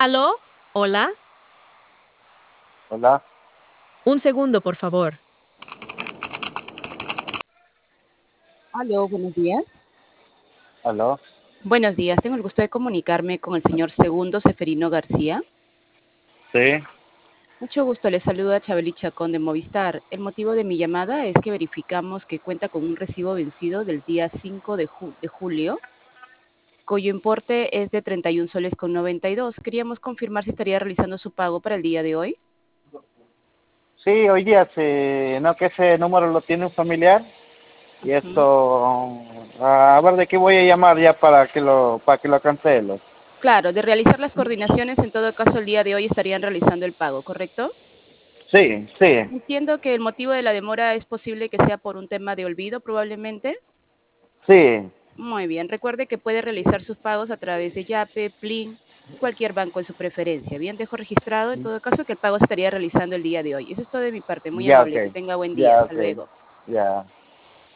¿Aló? ¿Hola? Hola, Un segundo, por favor. Aló, buenos días. aló. Buenos días, tengo el gusto de comunicarme con el señor Segundo Seferino García. Sí, Mucho gusto, le saluda Chabeli Chacón de Movistar. El motivo de mi llamada es que verificamos que cuenta con un recibo vencido del día 5 de julio, cuyo importe es de 31 soles con 92. Queríamos confirmar si estaría realizando su pago para el día de hoy. sí, hoy día no que ese número lo tiene un familiar y Ujú. esto, a ver de qué voy a llamar ya para que lo cancele. Claro, de realizar las coordinaciones, en todo caso el día de hoy estarían realizando el pago, ¿correcto? Sí, sí, Entiendo que el motivo de la demora es posible que sea por un tema de olvido, probablemente. sí, Muy bien, recuerde que puede realizar sus pagos a través de Yape, Plin y cualquier banco de su preferencia. Bien, dejo registrado en todo caso que el pago se estaría realizando el día de hoy. Eso es todo de mi parte. Muy ya, ok, amable. Que tenga buen día. ya, Hasta ok, luego. ya.